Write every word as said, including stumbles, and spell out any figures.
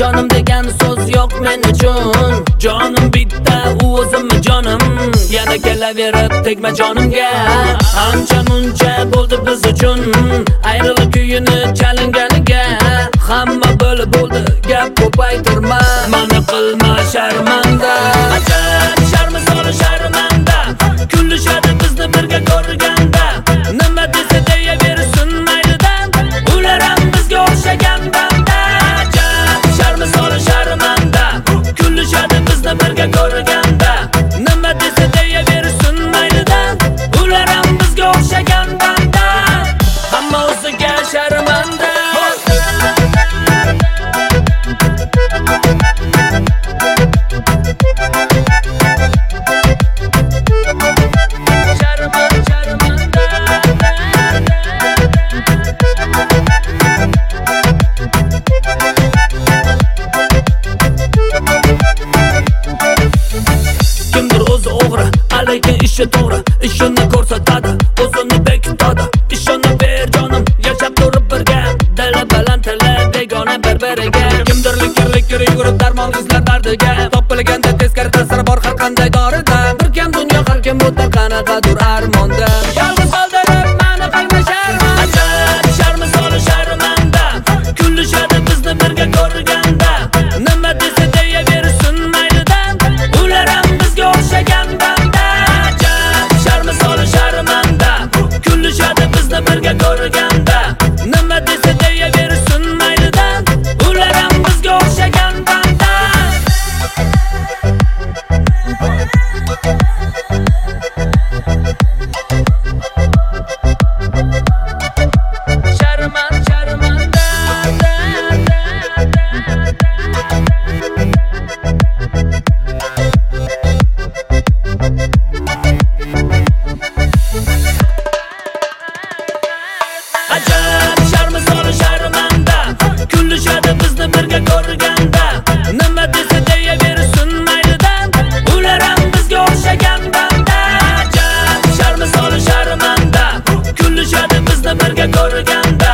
Jonim degan so'z yo'q men uchun. Jonim bitta, u o'zimmi jonim. Yana kelaverib tegma jonimga. Ancha muncha bo'ldi biz uchun. Ayriliq kuyini chalinganiga hamma bo'lib bo'ldi, gap ko'paytirma. Mani qilma sharmanda. Ajab sharmi soli sharmanda. Kullishadi bizni birga ko'rganda. Nima desa deyaversin maylidan. Ular ham bizga o'xshagan banda. Ajab sharmi soli sharmanda. Kullishadi bizni birga ko'rganda. Nima desa deyaversin maylidan. Ular ham bizga o'xshagan banda. Hamma o'ziga sharmanda. Lekin ishi to'g'ri, ishini ko'rsatadi, o'zini bekitadi. Ishonaver jonim, yashab turib birga, dili baland tili begona bir-biriga. Kimdirlik kirlik yurib darmon izlar dardiga. Topilganda teskari ta'siri bor har qanday dorida. Bir kam dunyo har kim o'tar qanaqadir armonda. Yolg'iz qoldirib mani qilma sharmanda. Ajab sharmi soli sharmanda. Kullishadi bizni birga ko'rganda. Nima desa deyaversin maylidan. Ular ham bizga o'xshagan banda. Sharmanda, kullishadi bizni birga ko'rganda. Nima desa deyaversin maylidan. Ular ham bizga o'xshagan banda. Sharman, sharmanda. Ajab sharmi soli sharmanda. Kullishadi bizni birga ko'rganda. Nima desa deyaversin maylidan. Ular ham bizga o'xshagan banda. Ajab sharmi soli sharmanda. Kullishadi bizni birga ko'rganda.